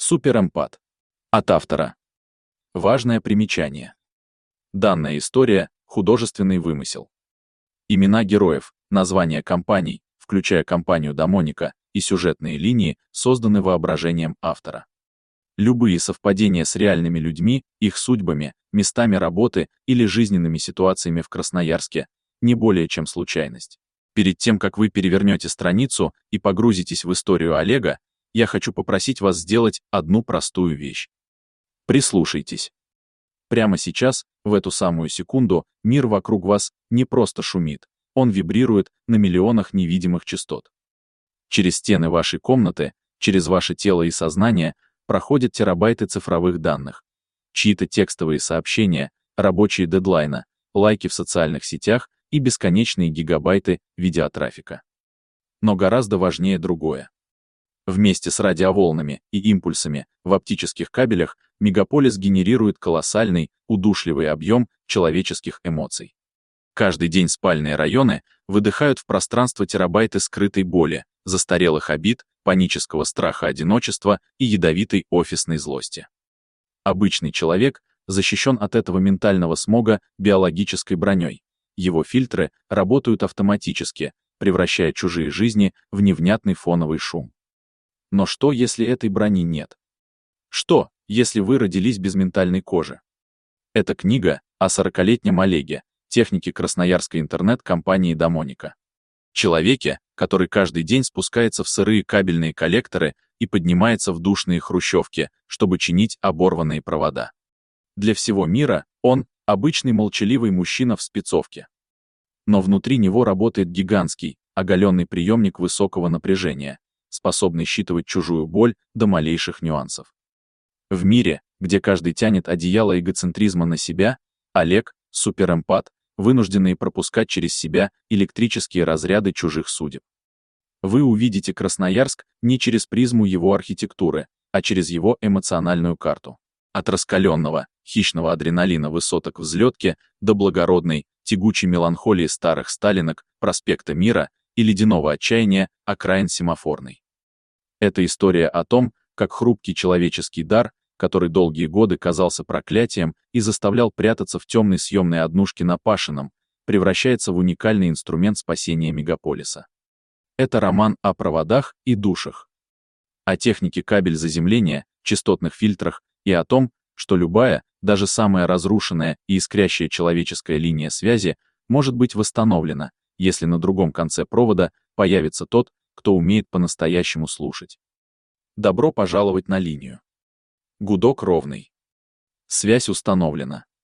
Суперэмпат. От автора. Важное примечание. Данная история — художественный вымысел. Имена героев, названия компаний, включая компанию Домоника, и сюжетные линии созданы воображением автора. Любые совпадения с реальными людьми, их судьбами, местами работы или жизненными ситуациями в Красноярске — не более чем случайность. Перед тем, как вы перевернете страницу и погрузитесь в историю Олега, я хочу попросить вас сделать одну простую вещь. Прислушайтесь. Прямо сейчас, в эту самую секунду, мир вокруг вас не просто шумит, он вибрирует на миллионах невидимых частот. Через стены вашей комнаты, через ваше тело и сознание проходят терабайты цифровых данных, чьи-то текстовые сообщения, рабочие дедлайны, лайки в социальных сетях и бесконечные гигабайты видеотрафика. Но гораздо важнее другое. Вместе с радиоволнами и импульсами в оптических кабелях мегаполис генерирует колоссальный, удушливый объем человеческих эмоций. Каждый день спальные районы выдыхают в пространство терабайты скрытой боли, застарелых обид, панического страха одиночества и ядовитой офисной злости. Обычный человек защищен от этого ментального смога биологической броней. Его фильтры работают автоматически, превращая чужие жизни в невнятный фоновый шум. Но что, если этой брони нет? Что, если вы родились без ментальной кожи? Это книга о 40-летнем Олеге, технике красноярской интернет-компании Домоника. Человеке, который каждый день спускается в сырые кабельные коллекторы и поднимается в душные хрущевки, чтобы чинить оборванные провода. Для всего мира он — обычный молчаливый мужчина в спецовке. Но внутри него работает гигантский, оголенный приемник высокого напряжения, способный считывать чужую боль до малейших нюансов. В мире, где каждый тянет одеяло эгоцентризма на себя, Олег — суперэмпат, вынужденный пропускать через себя электрические разряды чужих судеб. Вы увидите Красноярск не через призму его архитектуры, а через его эмоциональную карту. От раскаленного, хищного адреналина высоток взлетки до благородной, тягучей меланхолии старых сталинок, проспекта Мира и ледяного отчаяния окраин Семафорной. Это история о том, как хрупкий человеческий дар, который долгие годы казался проклятием и заставлял прятаться в темной съемной однушке на Пашином, превращается в уникальный инструмент спасения мегаполиса. Это роман о проводах и душах, о технике кабель-заземления, частотных фильтрах и о том, что любая, даже самая разрушенная и искрящая человеческая линия связи может быть восстановлена, если на другом конце провода появится тот, кто умеет по-настоящему слушать. Добро пожаловать на линию. Гудок ровный. Связь установлена.